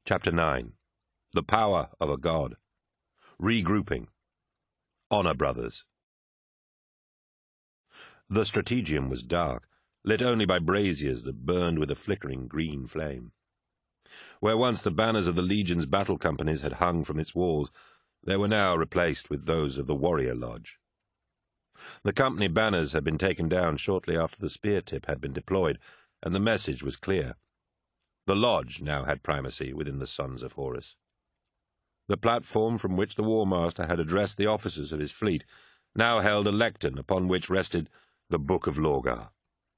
Chapter 9. The Power of a God. Regrouping. Honor Brothers. The strategium was dark, lit only by braziers that burned with a flickering green flame. Where once the banners of the Legion's battle companies had hung from its walls, they were now replaced with those of the Warrior Lodge. The company banners had been taken down shortly after the spear tip had been deployed, and the message was clear. The Lodge now had primacy within the Sons of Horus. The platform from which the War Master had addressed the officers of his fleet now held a lectern upon which rested the Book of Lorgar.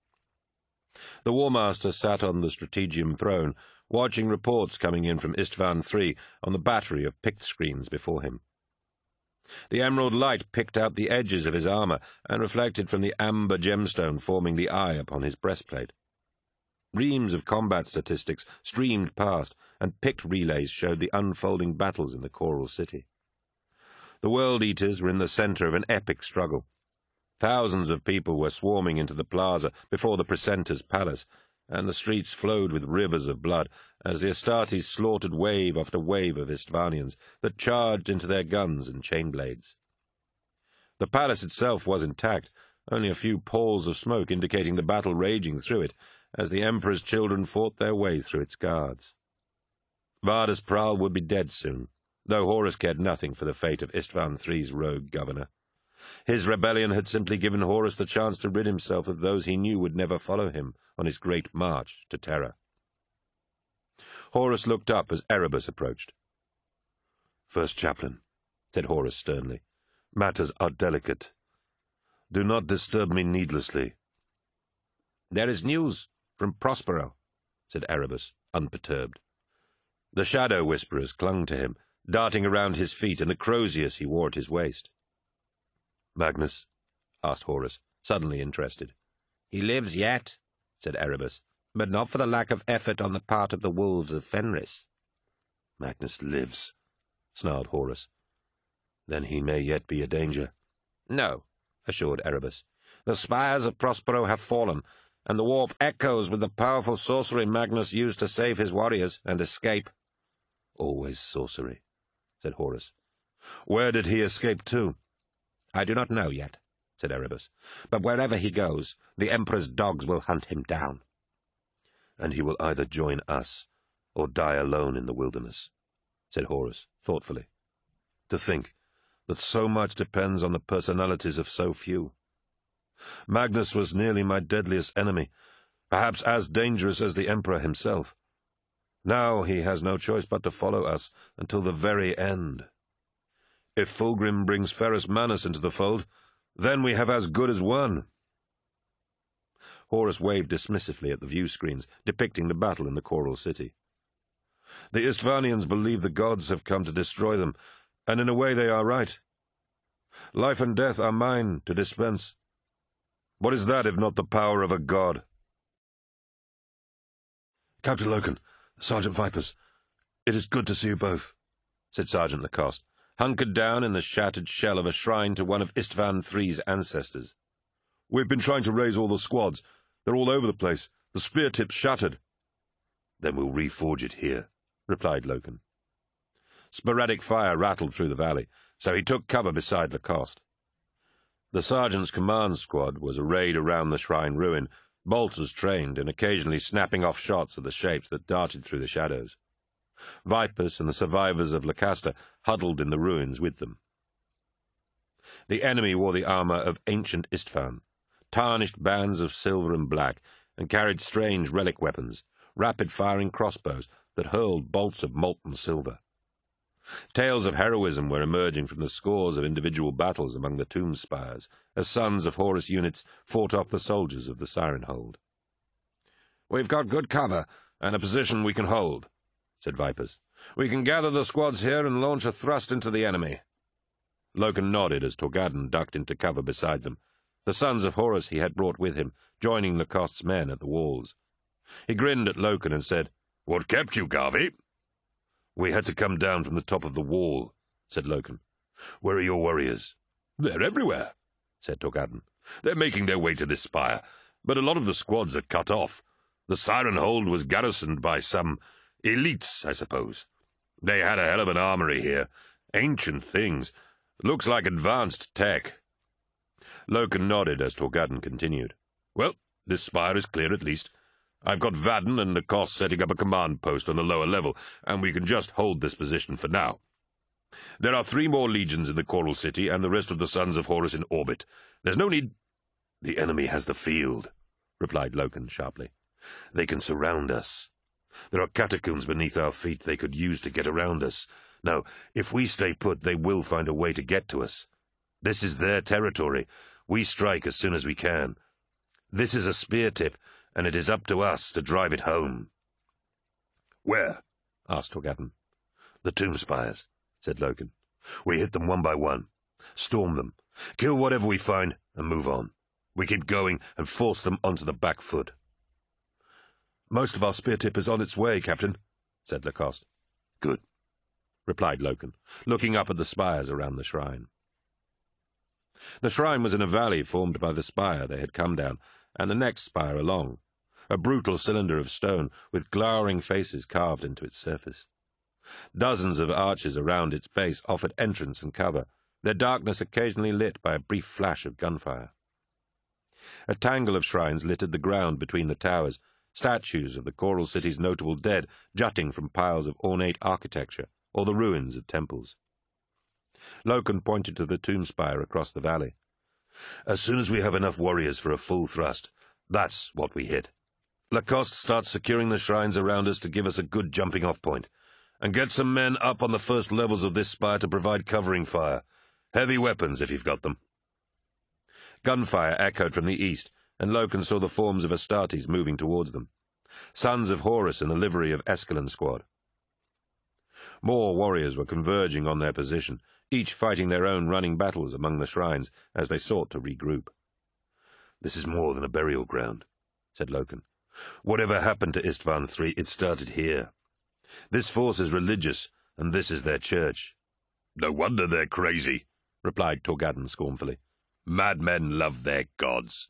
The War Master sat on the strategium throne, watching reports coming in from Istvan III on the battery of pict screens before him. The emerald light picked out the edges of his armor and reflected from the amber gemstone forming the eye upon his breastplate. Reams of combat statistics streamed past, and pict relays showed the unfolding battles in the Choral City. The World Eaters were in the center of an epic struggle. Thousands of people were swarming into the plaza before the Precentor's palace, and the streets flowed with rivers of blood as the Astartes slaughtered wave after wave of Istvanians that charged into their guns and chain blades. The palace itself was intact, only a few palls of smoke indicating the battle raging through it, as the Emperor's children fought their way through its guards. Vardus Pral would be dead soon, though Horus cared nothing for the fate of Istvan III's rogue governor. His rebellion had simply given Horus the chance to rid himself of those he knew would never follow him on his great march to terror. Horus looked up as Erebus approached. "First Chaplain," said Horus sternly, "matters are delicate. Do not disturb me needlessly." "There is news from Prospero," said Erebus, unperturbed. The shadow whisperers clung to him, darting around his feet and the croziers he wore at his waist. "Magnus?" asked Horus, suddenly interested. "He lives yet," said Erebus, "but not for the lack of effort on the part of the wolves of Fenris." "Magnus lives," snarled Horus. "Then he may yet be a danger." "No," assured Erebus. "The spires of Prospero have fallen, and the warp echoes with the powerful sorcery Magnus used to save his warriors and escape." "Always sorcery," said Horus. "Where did he escape to?" "I do not know yet," said Erebus, "but wherever he goes, the Emperor's dogs will hunt him down." "And he will either join us or die alone in the wilderness," said Horus, thoughtfully. "To think that so much depends on the personalities of so few. Magnus was nearly my deadliest enemy, perhaps as dangerous as the Emperor himself. Now he has no choice but to follow us until the very end. If Fulgrim brings Ferrus Manus into the fold, then we have as good as won." Horus waved dismissively at the view screens depicting the battle in the Choral City. "The Istvanians believe the gods have come to destroy them, and in a way they are right. Life and death are mine to dispense. What is that if not the power of a god?" "Captain Loken, Sergeant Vipers, it is good to see you both," said Sergeant Lacoste, hunkered down in the shattered shell of a shrine to one of Istvan III's ancestors. "We've been trying to raise all the squads. They're all over the place. The spear tip's shattered." "Then we'll reforge it here," replied Loken. Sporadic fire rattled through the valley, so he took cover beside Lacoste. The sergeant's command squad was arrayed around the shrine ruin, bolters trained and occasionally snapping off shots at the shapes that darted through the shadows. Vipers and the survivors of Lacasta huddled in the ruins with them. The enemy wore the armor of ancient Istvan, tarnished bands of silver and black, and carried strange relic weapons, rapid-firing crossbows that hurled bolts of molten silver. Tales of heroism were emerging from the scores of individual battles among the tomb spires, as Sons of Horus units fought off the soldiers of the Siren Hold. "We've got good cover, and a position we can hold," said Vipers. "We can gather the squads here and launch a thrust into the enemy." Loken nodded as Torgadon ducked into cover beside them, the Sons of Horus he had brought with him, joining Lacoste's men at the walls. He grinned at Loken and said, "What kept you, Garvey?" "We had to come down from the top of the wall," said Loken. "Where are your warriors?" "They're everywhere," said Torgadon. "They're making their way to this spire, but a lot of the squads are cut off. The Siren Hold was garrisoned by some Elites, I suppose. They had a hell of an armory here. Ancient things. Looks like advanced tech. Loken nodded as Torgadden continued. Well, this spire is clear at least. I've got Vadden and Lacoste setting up a command post on the lower level, and we can just hold this position for now. There are 3 more legions in the Coral City, and the rest of the Sons of Horus in orbit. There's no need— The enemy has the field, replied Loken sharply. They can surround us. There are catacombs beneath our feet they could use to get around us. Now, if we stay put, they will find a way to get to us. This is their territory. We strike as soon as we can. This is a spear tip, and it is up to us to drive it home. Where? Asked Torgadden. The tomb spires, said Loken. We hit them one by one. Storm them. Kill whatever we find, and move on. We keep going and force them onto the back foot. Most of our spear tip is on its way, Captain, said Lacoste. Good, replied Loken, looking up at the spires around the shrine. The shrine was in a valley formed by the spire they had come down, and the next spire along, a brutal cylinder of stone with glowering faces carved into its surface. Dozens of arches around its base offered entrance and cover, their darkness occasionally lit by a brief flash of gunfire. A tangle of shrines littered the ground between the towers, statues of the Coral City's notable dead jutting from piles of ornate architecture or the ruins of temples. Loken pointed to the tomb spire across the valley. As soon as we have enough warriors for a full thrust, that's what we hit. Lacoste starts securing the shrines around us to give us a good jumping-off point, and get some men up on the first levels of this spire to provide covering fire. Heavy weapons, if you've got them. Gunfire echoed from the east, and Loken saw the forms of Astartes moving towards them. Sons of Horus in the livery of Escalon's squad. More warriors were converging on their position, each fighting their own running battles among the shrines as they sought to regroup. This is more than a burial ground, said Loken. Whatever happened to Istvan III, it started here. This force is religious, and this is their church. No wonder they're crazy, replied Torgadden scornfully. Madmen love their gods.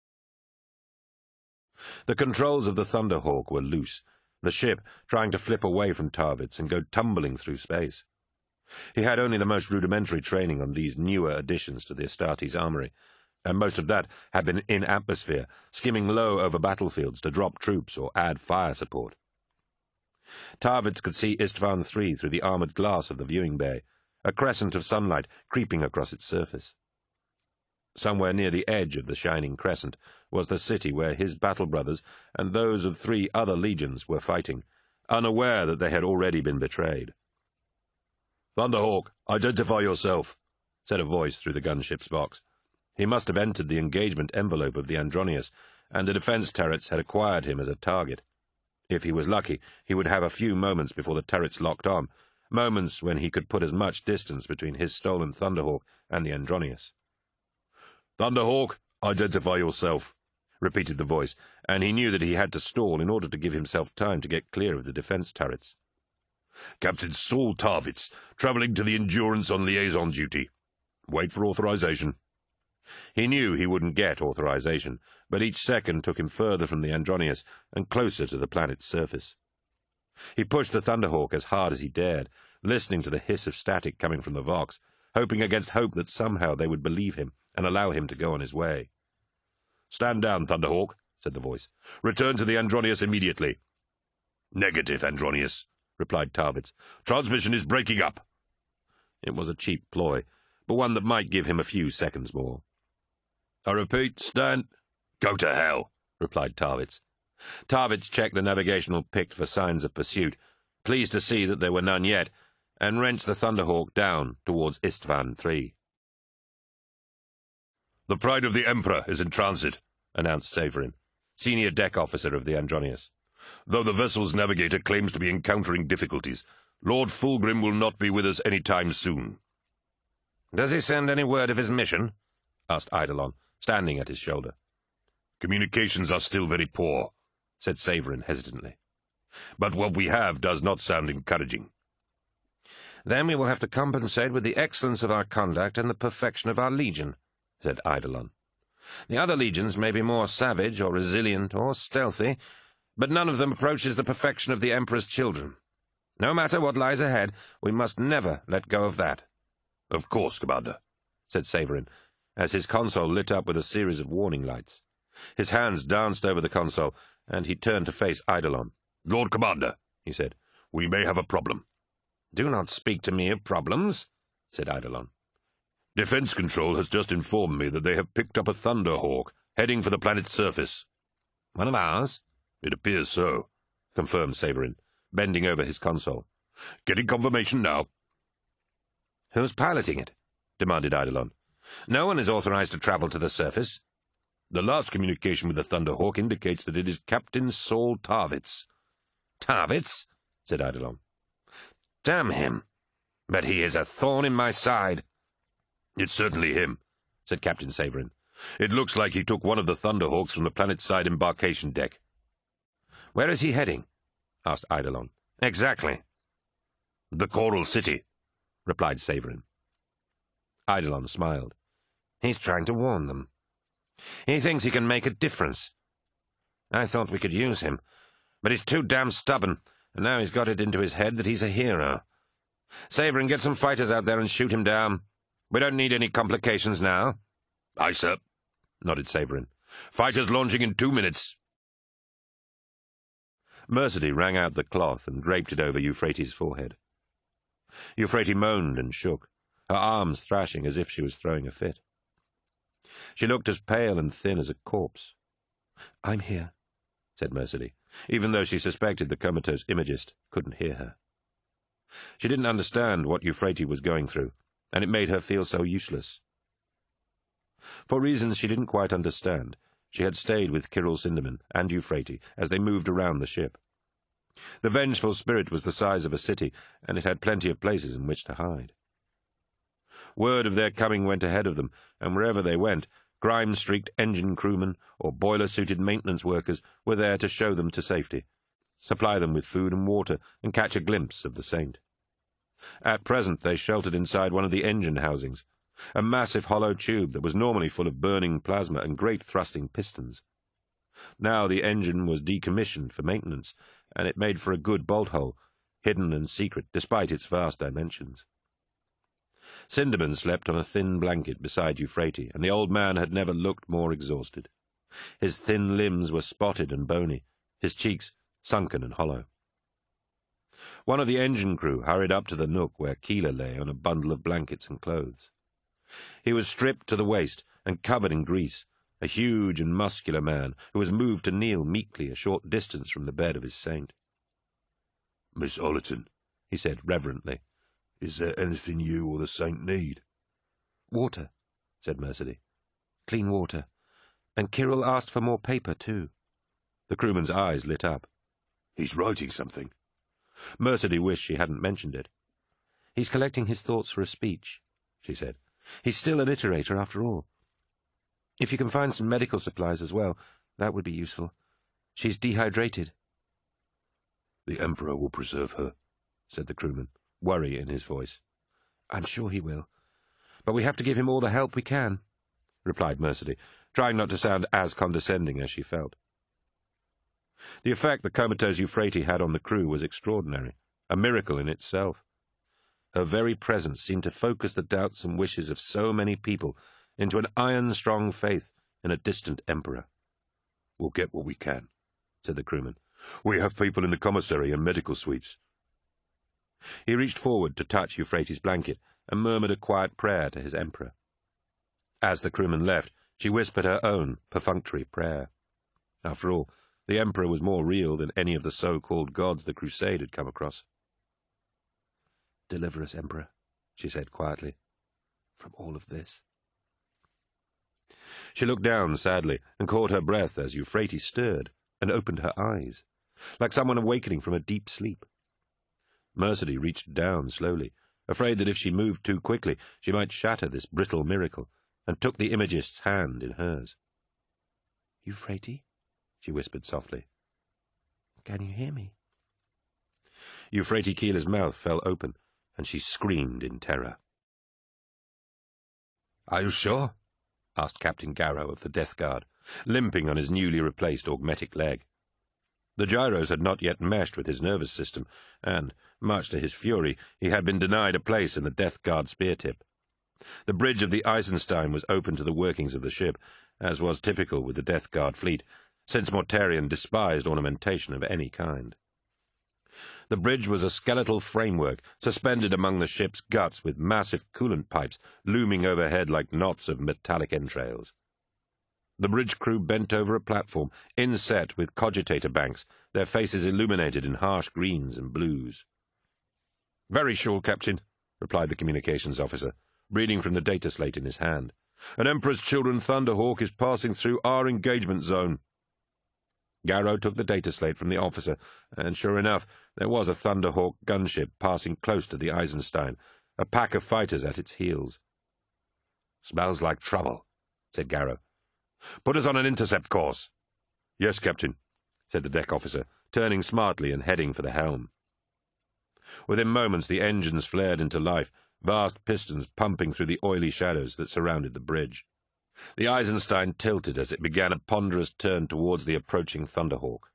The controls of the Thunderhawk were loose, the ship trying to flip away from Tarvitz and go tumbling through space. He had only the most rudimentary training on these newer additions to the Astartes armory, and most of that had been in atmosphere, skimming low over battlefields to drop troops or add fire support. Tarvitz could see Istvan III through the armoured glass of the viewing bay, a crescent of sunlight creeping across its surface. Somewhere near the edge of the shining crescent was the city where his battle brothers and those of 3 other legions were fighting, unaware that they had already been betrayed. "Thunderhawk, identify yourself," said a voice through the gunship's box. He must have entered the engagement envelope of the Andronius, and the defense turrets had acquired him as a target. If he was lucky, he would have a few moments before the turrets locked on, moments when he could put as much distance between his stolen Thunderhawk and the Andronius. "Thunderhawk, identify yourself," repeated the voice, and he knew that he had to stall in order to give himself time to get clear of the defense turrets. "Captain Saul Tarvitz, travelling to the Endurance on liaison duty. Wait for authorization." He knew he wouldn't get authorization, but each second took him further from the Andronius and closer to the planet's surface. He pushed the Thunderhawk as hard as he dared, listening to the hiss of static coming from the Vox, hoping against hope that somehow they would believe him and allow him to go on his way. "Stand down, Thunderhawk," said the voice. "Return to the Andronius immediately." "Negative, Andronius," replied Tarvitz. "Transmission is breaking up." It was a cheap ploy, but one that might give him a few seconds more. "I repeat, stand—" "Go to hell," replied Tarvitz. Tarvitz checked the navigational pict for signs of pursuit, pleased to see that there were none yet, and wrenched the Thunderhawk down towards Istvan III. "The Pride of the Emperor is in transit," announced Saverin, senior deck officer of the Andronius. "Though the vessel's navigator claims to be encountering difficulties, Lord Fulgrim will not be with us any time soon." "Does he send any word of his mission?" asked Eidolon, standing at his shoulder. "Communications are still very poor," said Saverin hesitantly. "But what we have does not sound encouraging." "Then we will have to compensate with the excellence of our conduct and the perfection of our legion," said Eidolon. "The other legions may be more savage or resilient or stealthy, but none of them approaches the perfection of the Emperor's children. No matter what lies ahead, we must never let go of that." "Of course, Commander," said Savarin, as his console lit up with a series of warning lights. His hands danced over the console, and he turned to face Eidolon. "Lord Commander," he said, "we may have a problem." "Do not speak to me of problems," said Eidolon. "Defense Control has just informed me that they have picked up a Thunderhawk, heading for the planet's surface." "One of ours?" "It appears so," confirmed Savarin, bending over his console. "Getting confirmation now." "Who's piloting it?" demanded Eidolon. "No one is authorized to travel to the surface." "The last communication with the Thunderhawk indicates that it is Captain Saul Tarvitz." "Tarvitz?" said Eidolon. "Damn him! But he is a thorn in my side." "It's certainly him," said Captain Savarin. "It looks like he took one of the Thunderhawks from the planetside embarkation deck." "Where is he heading?" asked Eidolon. "Exactly." "The Coral City," replied Savarin. Eidolon smiled. "He's trying to warn them. He thinks he can make a difference. I thought we could use him, but he's too damn stubborn, and now he's got it into his head that he's a hero. Savarin, get some fighters out there and shoot him down. We don't need any complications now." "Aye, sir," nodded Savarin. "Fighters launching in 2 minutes." Mercedy wrung out the cloth and draped it over Euphrates' forehead. Euphrates moaned and shook, her arms thrashing as if she was throwing a fit. She looked as pale and thin as a corpse. "I'm here," said Mercedy, even though she suspected the comatose imagist couldn't hear her. She didn't understand what Euphrates was going through, and it made her feel so useless. For reasons she didn't quite understand, she had stayed with Kyril Sindermann and Euphrates as they moved around the ship. The vengeful spirit was the size of a city, and it had plenty of places in which to hide. Word of their coming went ahead of them, and wherever they went, grime-streaked engine crewmen or boiler-suited maintenance workers were there to show them to safety, supply them with food and water, and catch a glimpse of the saint. At present they sheltered inside one of the engine housings, a massive hollow tube that was normally full of burning plasma and great thrusting pistons. Now the engine was decommissioned for maintenance, and it made for a good bolt hole, hidden and secret despite its vast dimensions. Sindermann slept on a thin blanket beside Euphrates, and the old man had never looked more exhausted. His thin limbs were spotted and bony, his cheeks sunken and hollow. One of the engine crew hurried up to the nook where Keeler lay on a bundle of blankets and clothes. He was stripped to the waist and covered in grease, a huge and muscular man who was moved to kneel meekly a short distance from the bed of his saint. "Miss Ollerton," he said reverently, "is there anything you or the saint need?" "Water," said Mercedy. "Clean water. And Kyril asked for more paper, too." The crewman's eyes lit up. "He's writing something." Mercedy wished she hadn't mentioned it. "He's collecting his thoughts for a speech," she said. "He's still a literator, after all. If you can find some medical supplies as well, that would be useful. She's dehydrated." "The Emperor will preserve her," said the crewman, worry in his voice. "I'm sure he will. But we have to give him all the help we can," replied Mercedy, trying not to sound as condescending as she felt. The effect the comatose Euphrates had on the crew was extraordinary, a miracle in itself. Her very presence seemed to focus the doubts and wishes of so many people into an iron-strong faith in a distant emperor. "We'll get what we can," said the crewman. "We have people in the commissary and medical suites." He reached forward to touch Euphrates' blanket and murmured a quiet prayer to his emperor. As the crewman left, she whispered her own perfunctory prayer. After all, the emperor was more real than any of the so-called gods the crusade had come across. "Deliver us, Emperor," she said quietly, "from all of this." She looked down sadly and caught her breath as Euphrates stirred and opened her eyes, like someone awakening from a deep sleep. Mercedy reached down slowly, afraid that if she moved too quickly she might shatter this brittle miracle, and took the imagist's hand in hers. "Euphrates?" she whispered softly. "Can you hear me?" Euphrates Keeler's mouth fell open, and she screamed in terror. "Are you sure?" asked Captain Garrow of the Death Guard, limping on his newly replaced augmetic leg. The gyros had not yet meshed with his nervous system, and, much to his fury, he had been denied a place in the Death Guard spear tip. The bridge of the Eisenstein was open to the workings of the ship, as was typical with the Death Guard fleet, since Mortarion despised ornamentation of any kind. The bridge was a skeletal framework suspended among the ship's guts with massive coolant pipes looming overhead like knots of metallic entrails. The bridge crew bent over a platform inset with cogitator banks, their faces illuminated in harsh greens and blues. "Very sure, Captain," replied the communications officer, reading from the data slate in his hand. "An Emperor's Children Thunderhawk is passing through our engagement zone." Garrow took the data slate from the officer, and sure enough, there was a Thunderhawk gunship passing close to the Eisenstein, a pack of fighters at its heels. "Smells like trouble," said Garrow. "Put us on an intercept course." "Yes, Captain," said the deck officer, turning smartly and heading for the helm. Within moments the engines flared into life, vast pistons pumping through the oily shadows that surrounded the bridge. The Eisenstein tilted as it began a ponderous turn towards the approaching Thunderhawk.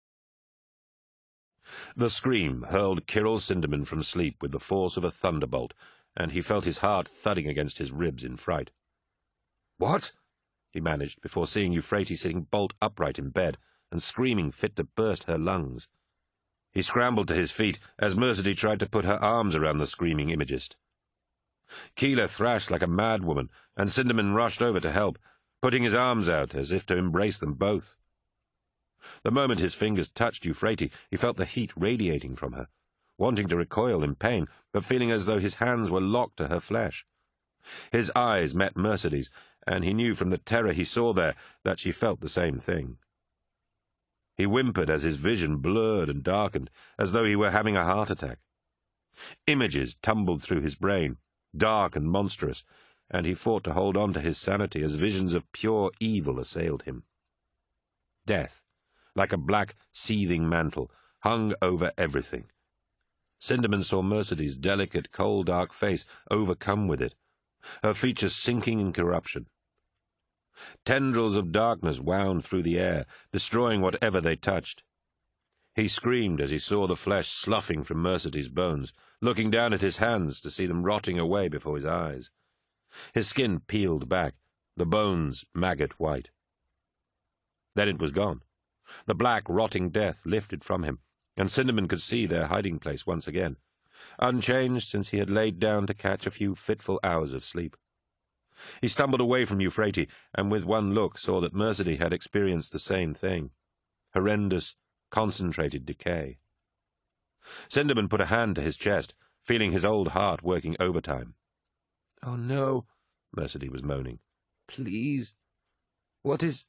The scream hurled Kyril Sindermann from sleep with the force of a thunderbolt, and he felt his heart thudding against his ribs in fright. "What?" he managed, before seeing Euphrates sitting bolt upright in bed and screaming fit to burst her lungs. He scrambled to his feet as Mercedes tried to put her arms around the screaming imagist. Keeler thrashed like a madwoman, and Sindermann rushed over to help, putting his arms out as if to embrace them both. The moment his fingers touched Euphrates, he felt the heat radiating from her, wanting to recoil in pain, but feeling as though his hands were locked to her flesh. His eyes met Mercedes, and he knew from the terror he saw there that she felt the same thing. He whimpered as his vision blurred and darkened, as though he were having a heart attack. Images tumbled through his brain, dark and monstrous, and he fought to hold on to his sanity as visions of pure evil assailed him. Death, like a black, seething mantle, hung over everything. Sindermann saw Mercedes' delicate, coal dark face overcome with it, her features sinking in corruption. Tendrils of darkness wound through the air, destroying whatever they touched. He screamed as he saw the flesh sloughing from Mercedes' bones, looking down at his hands to see them rotting away before his eyes. His skin peeled back, the bones maggot white. Then it was gone. The black, rotting death lifted from him, and Sindermann could see their hiding place once again, unchanged since he had laid down to catch a few fitful hours of sleep. He stumbled away from Euphrates, and with one look saw that Mercedes had experienced the same thing, horrendous, concentrated decay. Sindermann put a hand to his chest, feeling his old heart working overtime. "Oh, no," Mercedes was moaning. "Please. What is—"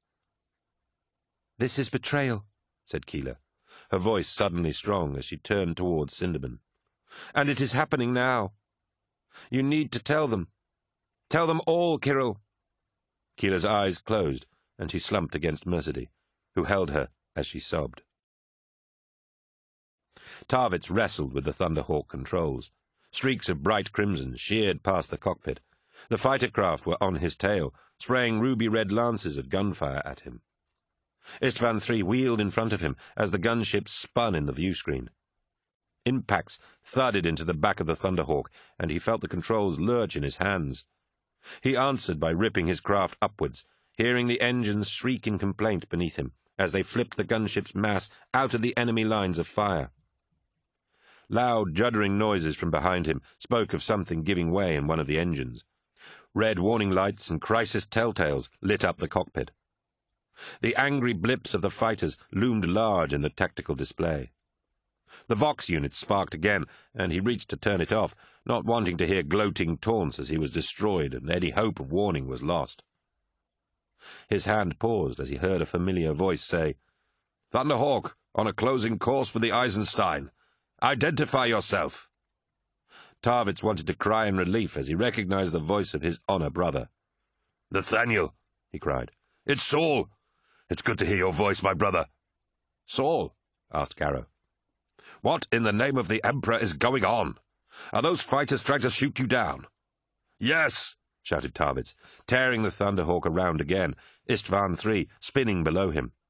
"This is betrayal," said Keeler, her voice suddenly strong as she turned towards Sindermann. "And it is happening now. You need to tell them. Tell them all, Kyril." Keeler's eyes closed, and she slumped against Mercedes, who held her as she sobbed. Tarvitz wrestled with the Thunderhawk controls. Streaks of bright crimson sheared past the cockpit. The fighter craft were on his tail, spraying ruby-red lances of gunfire at him. Istvan III wheeled in front of him as the gunship spun in the viewscreen. Impacts thudded into the back of the Thunderhawk, and he felt the controls lurch in his hands. He answered by ripping his craft upwards, hearing the engines shriek in complaint beneath him as they flipped the gunship's mass out of the enemy lines of fire. Loud, juddering noises from behind him spoke of something giving way in one of the engines. Red warning lights and crisis telltales lit up the cockpit. The angry blips of the fighters loomed large in the tactical display. The Vox unit sparked again, and he reached to turn it off, not wanting to hear gloating taunts as he was destroyed and any hope of warning was lost. His hand paused as he heard a familiar voice say, "Thunderhawk, on a closing course for the Eisenstein. Identify yourself." Tarvitz wanted to cry in relief as he recognized the voice of his honor brother. "Nathaniel," he cried. "It's Saul. It's good to hear your voice, my brother." "Saul?" asked Garrow. "What in the name of the Emperor is going on? Are those fighters trying to shoot you down?" "Yes," shouted Tarvitz, tearing the Thunderhawk around again, Istvan III spinning below him.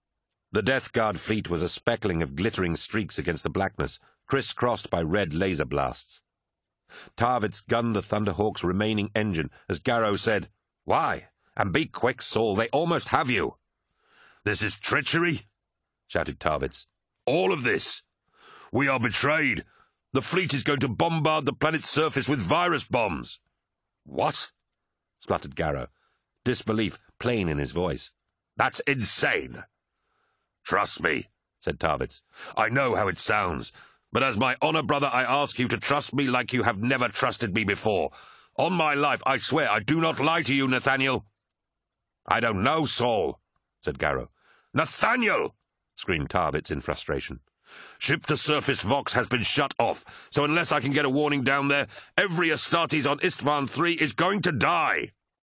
The Death Guard fleet was a speckling of glittering streaks against the blackness, criss-crossed by red laser blasts. Tarvitz gunned the Thunderhawk's remaining engine as Garrow said, "Why? And be quick, Saul, they almost have you." "This is treachery?" shouted Tarvitz. "All of this? We are betrayed. The fleet is going to bombard the planet's surface with virus bombs." "What?" spluttered Garrow, disbelief plain in his voice. "That's insane." "Trust me," said Tarvitz. "I know how it sounds, but as my honor brother I ask you to trust me like you have never trusted me before. On my life, I swear I do not lie to you, Nathaniel." "I don't know, Saul," said Garrow. "Nathaniel!" screamed Tarvitz in frustration. "Ship-to-surface Vox has been shut off, so unless I can get a warning down there, every Astartes on Istvan III is going to die."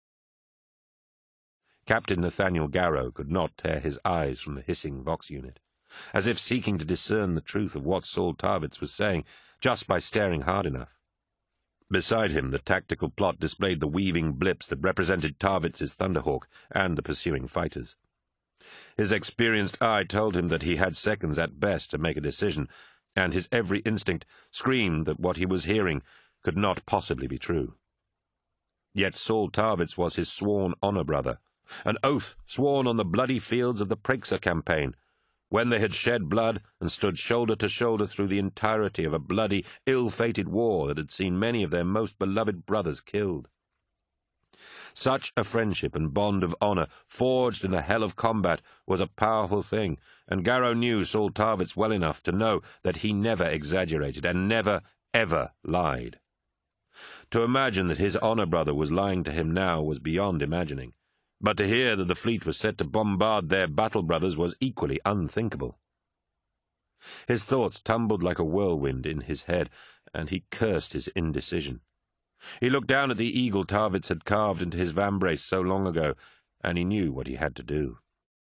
Captain Nathaniel Garrow could not tear his eyes from the hissing Vox unit, as if seeking to discern the truth of what Saul Tarvitz was saying just by staring hard enough. Beside him, the tactical plot displayed the weaving blips that represented Tarvitz's Thunderhawk and the pursuing fighters. His experienced eye told him that he had seconds at best to make a decision, and his every instinct screamed that what he was hearing could not possibly be true. Yet Saul Tarvitz was his sworn honor brother, an oath sworn on the bloody fields of the Praxer campaign, when they had shed blood and stood shoulder to shoulder through the entirety of a bloody, ill-fated war that had seen many of their most beloved brothers killed. Such a friendship and bond of honor, forged in the hell of combat, was a powerful thing, and Garrow knew Saul Tarvitz well enough to know that he never exaggerated and never, ever lied. To imagine that his honor brother was lying to him now was beyond imagining, but to hear that the fleet was set to bombard their battle brothers was equally unthinkable. His thoughts tumbled like a whirlwind in his head, and he cursed his indecision. He looked down at the eagle Tarvitz had carved into his vambrace so long ago, and he knew what he had to do.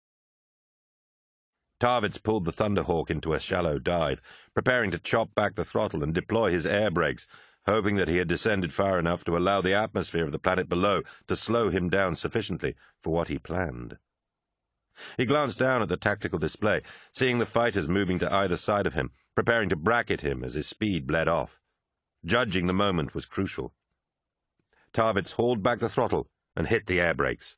Tarvitz pulled the Thunderhawk into a shallow dive, preparing to chop back the throttle and deploy his air brakes, hoping that he had descended far enough to allow the atmosphere of the planet below to slow him down sufficiently for what he planned. He glanced down at the tactical display, seeing the fighters moving to either side of him, preparing to bracket him as his speed bled off. Judging the moment was crucial. Tarvitz hauled back the throttle and hit the air brakes.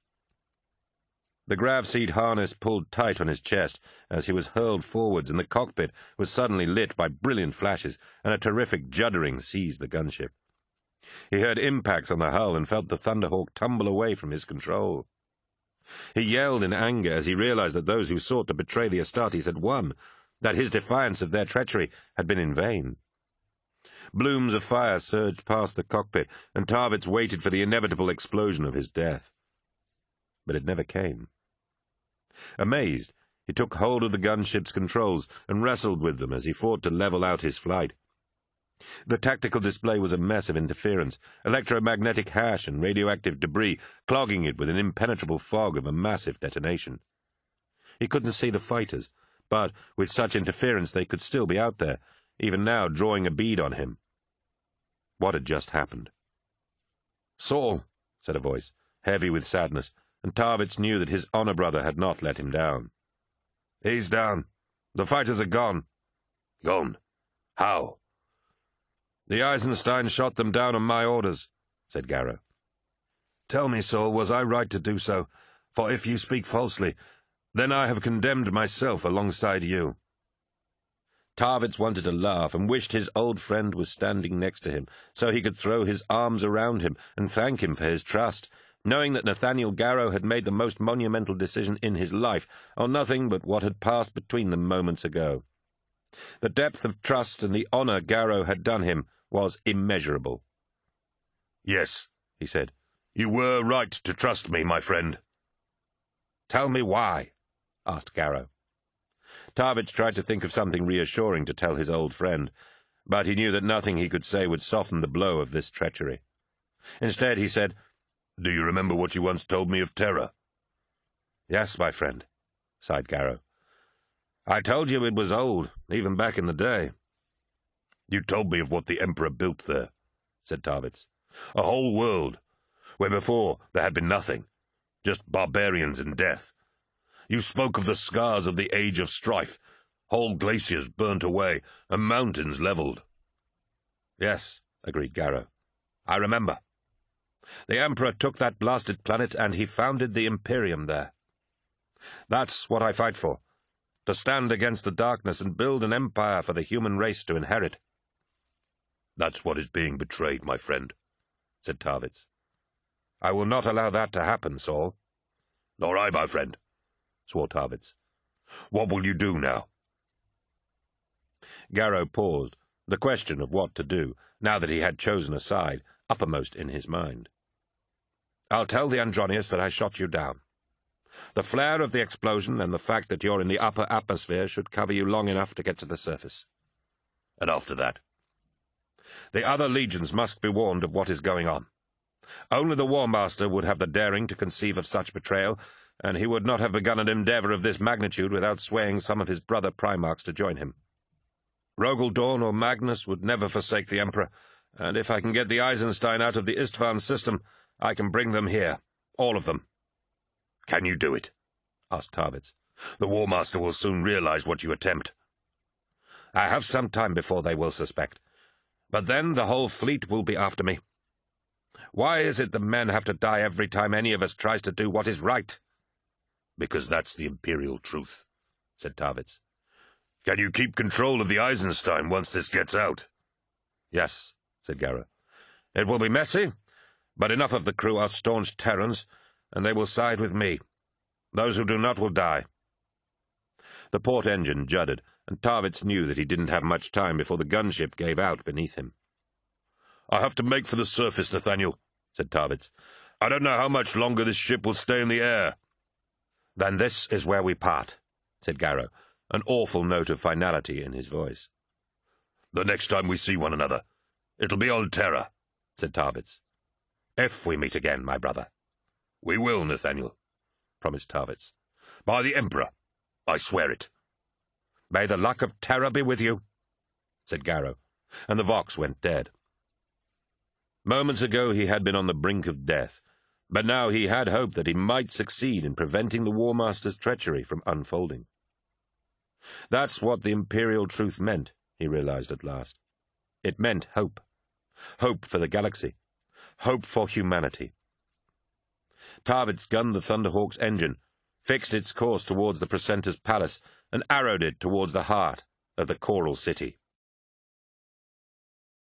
The grav seat harness pulled tight on his chest as he was hurled forwards, and the cockpit was suddenly lit by brilliant flashes, and a terrific juddering seized the gunship. He heard impacts on the hull and felt the Thunderhawk tumble away from his control. He yelled in anger as he realized that those who sought to betray the Astartes had won, that his defiance of their treachery had been in vain. Blooms of fire surged past the cockpit, and Tarvitz waited for the inevitable explosion of his death. But it never came. Amazed, he took hold of the gunship's controls and wrestled with them as he fought to level out his flight. The tactical display was a mess of interference, electromagnetic hash and radioactive debris, clogging it with an impenetrable fog of a massive detonation. He couldn't see the fighters, but with such interference they could still be out there, even now drawing a bead on him. What had just happened? "Saul," said a voice, heavy with sadness, and Tarvitz knew that his honor brother had not let him down. "He's down. The fighters are gone." "Gone? How?" "The Eisenstein shot them down on my orders," said Garrow. "Tell me, Saul, was I right to do so? For if you speak falsely, then I have condemned myself alongside you." Tarvitz wanted to laugh and wished his old friend was standing next to him, so he could throw his arms around him and thank him for his trust, knowing that Nathaniel Garrow had made the most monumental decision in his life on nothing but what had passed between them moments ago. The depth of trust and the honor Garrow had done him was immeasurable. "Yes," he said, "you were right to trust me, my friend." "Tell me why," asked Garrow. Tarvitz tried to think of something reassuring to tell his old friend, but he knew that nothing he could say would soften the blow of this treachery. Instead, he said, "Do you remember what you once told me of Terra?" "Yes, my friend," sighed Garrow. "I told you it was old, even back in the day." "You told me of what the Emperor built there," said Tarvitz. "A whole world, where before there had been nothing, just barbarians and death. You spoke of the scars of the Age of Strife, whole glaciers burnt away, and mountains levelled. Yes, agreed Garrow. I remember. The Emperor took that blasted planet and he founded the Imperium there. That's what I fight for, to stand against the darkness and build an empire for the human race to inherit. That's what is being betrayed, my friend, said Tarvitz. I will not allow that to happen, Saul. Nor I, my friend, swore Tarvitz. What will you do now? Garrow paused, the question of what to do, now that he had chosen a side, uppermost in his mind. I'll tell the Andronius that I shot you down. The flare of the explosion and the fact that you're in the upper atmosphere should cover you long enough to get to the surface. And after that? The other legions must be warned of what is going on. Only the War Master would have the daring to conceive of such betrayal, and he would not have begun an endeavour of this magnitude without swaying some of his brother Primarchs to join him. Rogel Dorn or Magnus would never forsake the Emperor, and if I can get the Eisenstein out of the Istvan system, I can bring them here, all of them. Can you do it? Asked Tarvitz. The War Master will soon realize what you attempt. I have some time before they will suspect, but then the whole fleet will be after me. Why is it the men have to die every time any of us tries to do what is right? Because that's the Imperial truth, said Tarvitz. Can you keep control of the Eisenstein once this gets out? Yes, said Garrow. It will be messy, but enough of the crew are staunch Terrans, and they will side with me. Those who do not will die. The port engine juddered, and Tarvitz knew that he didn't have much time before the gunship gave out beneath him. I have to make for the surface, Nathaniel, said Tarvitz. I don't know how much longer this ship will stay in the air. Then this is where we part, said Garrow, an awful note of finality in his voice. The next time we see one another, it'll be on Terra, said Tarvitz. If we meet again, my brother. We will, Nathaniel, promised Tarvitz. By the Emperor, I swear it. May the luck of Terra be with you, said Garrow, and the Vox went dead. Moments ago he had been on the brink of death, but now he had hoped that he might succeed in preventing the War Master's treachery from unfolding. That's what the Imperial truth meant, he realized at last. It meant hope. Hope for the galaxy. Hope for humanity. Tarvitz gunned the Thunderhawk's engine, fixed its course towards the Precentor's palace, and arrowed it towards the heart of the Choral City.